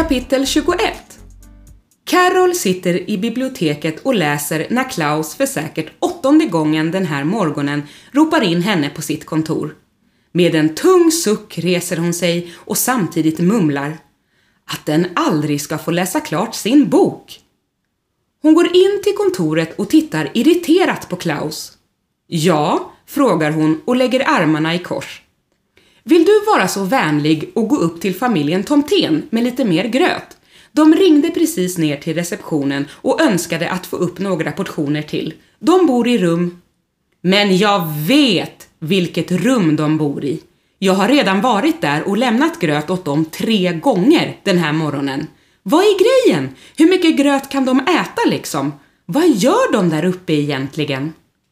Kapitel 21. Carol sitter i biblioteket och läser när Klaus för säkert 8:e gången den här morgonen ropar in henne på sitt kontor. Med en tung suck reser hon sig och samtidigt mumlar att den aldrig ska få läsa klart sin bok. Hon går in till kontoret och tittar irriterat på Klaus. Ja, frågar hon och lägger armarna i kors. Vill du vara så vänlig och gå upp till familjen Tomten med lite mer gröt? De ringde precis ner till receptionen och önskade att få upp några portioner till. De bor i rum. Men jag vet vilket rum de bor i. Jag har redan varit där och lämnat gröt åt dem 3 gånger den här morgonen. Vad är grejen? Hur mycket gröt kan de äta liksom? Vad gör de där uppe egentligen?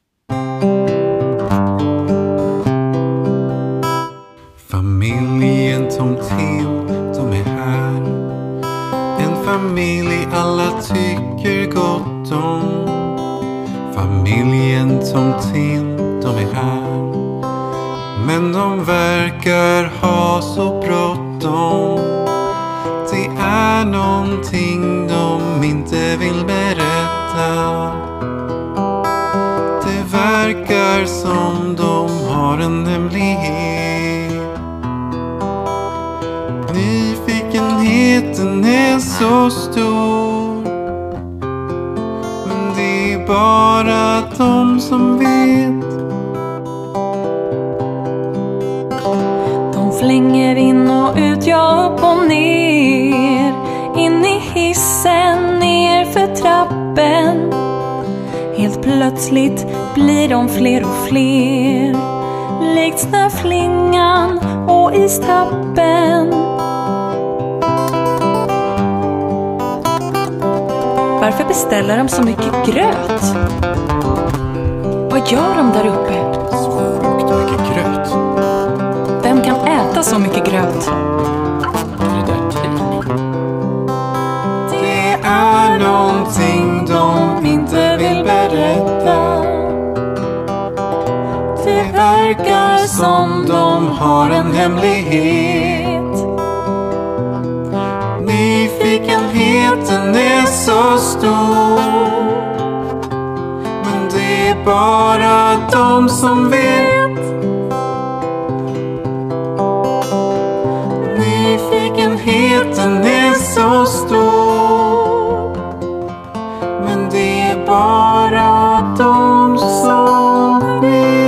Familjen Tomten, de är här. En familj alla tycker gott om. Familjen Tomten, de är här. Men de verkar ha så bråttom. Det är någonting de inte vill berätta. Det verkar som de har en hemlighet. Nyfikenheten är så stor. Men det är bara de som vet. De flänger in och ut, ja, upp och ner. In i hissen, ner för trappen. Helt plötsligt blir de fler och fler. Likt snöflingan och istappen. Varför beställer de så mycket gröt? Vad gör de där uppe? Så sjukt mycket gröt. Vem kan äta så mycket gröt? Det där typ. Det är någonting de inte vill berätta. Det verkar som de har en hemlighet. Nyfikenheten är så stor. Men det är bara de som vet. Nyfikenheten är så stor. Men det är bara de som vet.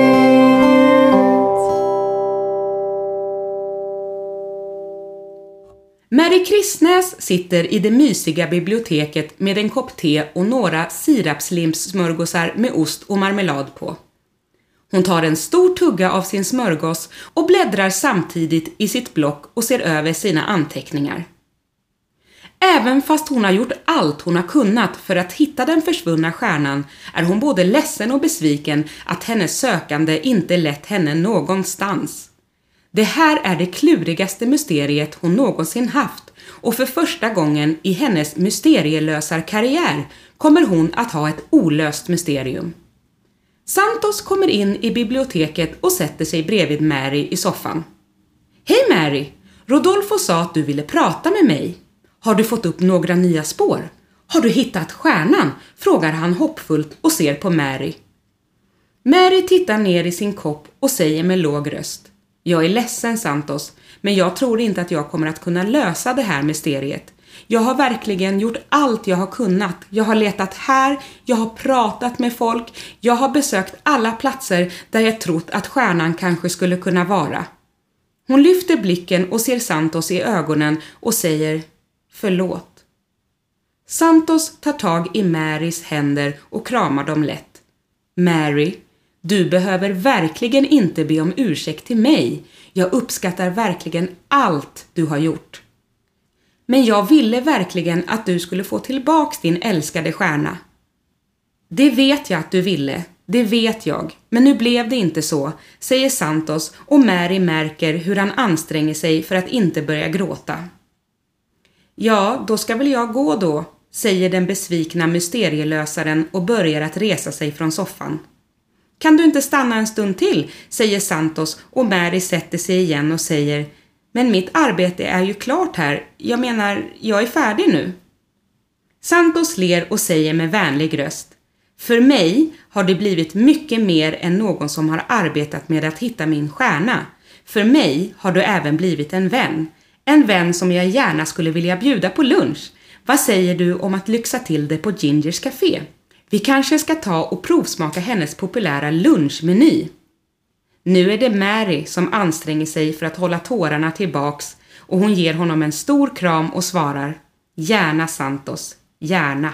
Mary Kristnäs sitter i det mysiga biblioteket med en kopp te och några sirapslimssmörgåsar med ost och marmelad på. Hon tar en stor tugga av sin smörgås och bläddrar samtidigt i sitt block och ser över sina anteckningar. Även fast hon har gjort allt hon har kunnat för att hitta den försvunna stjärnan är hon både ledsen och besviken att hennes sökande inte lett henne någonstans. Det här är det klurigaste mysteriet hon någonsin haft och för första gången i hennes mysterielösarkarriär kommer hon att ha ett olöst mysterium. Santos kommer in i biblioteket och sätter sig bredvid Mary i soffan. Hej Mary! Rodolfo sa att du ville prata med mig. Har du fått upp några nya spår? Har du hittat stjärnan? Frågar han hoppfullt och ser på Mary. Mary tittar ner i sin kopp och säger med låg röst. Jag är ledsen Santos, men jag tror inte att jag kommer att kunna lösa det här mysteriet. Jag har verkligen gjort allt jag har kunnat. Jag har letat här, jag har pratat med folk, jag har besökt alla platser där jag trott att stjärnan kanske skulle kunna vara. Hon lyfter blicken och ser Santos i ögonen och säger förlåt. Santos tar tag i Marys händer och kramar dem lätt. Mary, du behöver verkligen inte be om ursäkt till mig. Jag uppskattar verkligen allt du har gjort. Men jag ville verkligen att du skulle få tillbaks din älskade stjärna. Det vet jag att du ville, det vet jag. Men nu blev det inte så, säger Santos och Mary märker hur han anstränger sig för att inte börja gråta. Ja, då ska väl jag gå då, säger den besvikna mysterielösaren och börjar att resa sig från soffan. Kan du inte stanna en stund till, säger Santos och Mary sätter sig igen och säger Men mitt arbete är ju klart här. Jag menar, jag är färdig nu. Santos ler och säger med vänlig röst: för mig har det blivit mycket mer än någon som har arbetat med att hitta min stjärna. För mig har du även blivit en vän. En vän som jag gärna skulle vilja bjuda på lunch. Vad säger du om att lyxa till det på Gingers café? Vi kanske ska ta och provsmaka hennes populära lunchmeny. Nu är det Mary som anstränger sig för att hålla tårarna tillbaks och hon ger honom en stor kram och svarar: gärna Santos, gärna.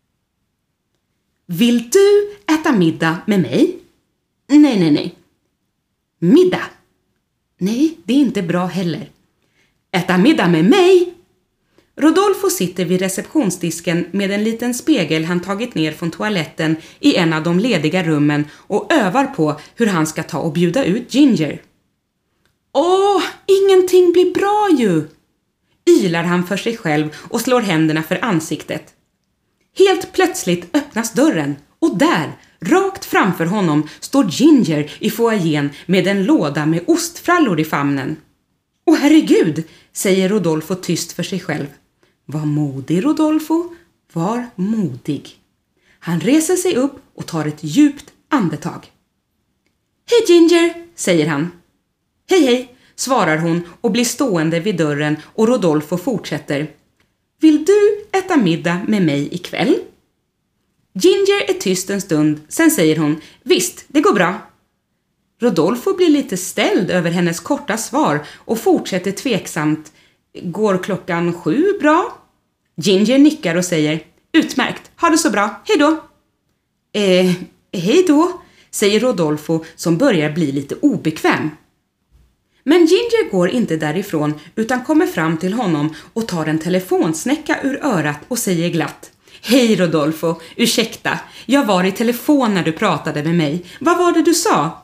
Vill du äta middag med mig? Nej. Middag? Nej, det är inte bra heller. Äta middag med mig? Rodolfo sitter vid receptionsdisken med en liten spegel han tagit ner från toaletten i en av de lediga rummen och övar på hur han ska ta och bjuda ut Ginger. Ingenting blir bra ju! Ylar han för sig själv och slår händerna för ansiktet. Helt plötsligt öppnas dörren och där, rakt framför honom, står Ginger i foajén med en låda med ostfrallor i famnen. Åh herregud, säger Rodolfo tyst för sig själv. Var modig, Rodolfo, var modig. Han reser sig upp och tar ett djupt andetag. Hej Ginger, säger han. Hej, svarar hon och blir stående vid dörren och Rodolfo fortsätter. Vill du äta middag med mig ikväll? Ginger är tyst en stund, sen säger hon, visst, det går bra. Rodolfo blir lite ställd över hennes korta svar och fortsätter tveksamt. Går 7:00 bra? Ginger nickar och säger, utmärkt, ha det så bra, hej då. Hej då, säger Rodolfo som börjar bli lite obekväm. Men Ginger går inte därifrån utan kommer fram till honom och tar en telefonsnäcka ur örat och säger glatt. Hej Rodolfo, ursäkta, jag var i telefon när du pratade med mig. Vad var det du sa?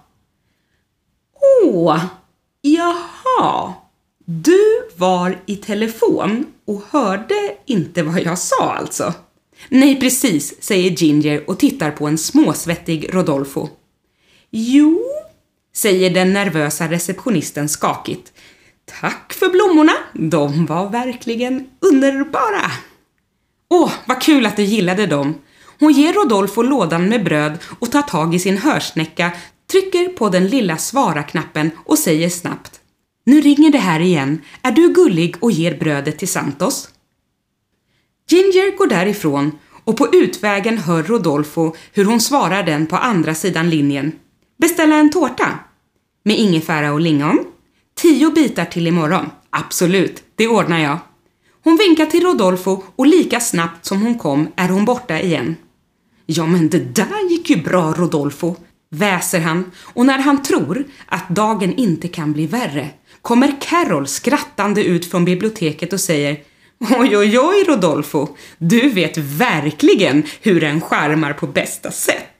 Jaha. Du var i telefon och hörde inte vad jag sa alltså. Nej precis, säger Ginger och tittar på en småsvettig Rodolfo. Jo, säger den nervösa receptionisten skakigt. Tack för blommorna, de var verkligen underbara. Vad kul att du gillade dem. Hon ger Rodolfo lådan med bröd och tar tag i sin hörsnäcka, trycker på den lilla svara-knappen och säger snabbt. Nu ringer det här igen. Är du gullig och ger brödet till Santos? Ginger går därifrån och på utvägen hör Rodolfo hur hon svarar den på andra sidan linjen. Beställa en tårta. Med ingefära och lingon. 10 bitar till imorgon. Absolut, det ordnar jag. Hon vinkar till Rodolfo och lika snabbt som hon kom är hon borta igen. Ja men det där gick ju bra Rodolfo, väser han, och när han tror att dagen inte kan bli värre kommer Carol skrattande ut från biblioteket och säger Oj Rodolfo, du vet verkligen hur en charmar på bästa sätt.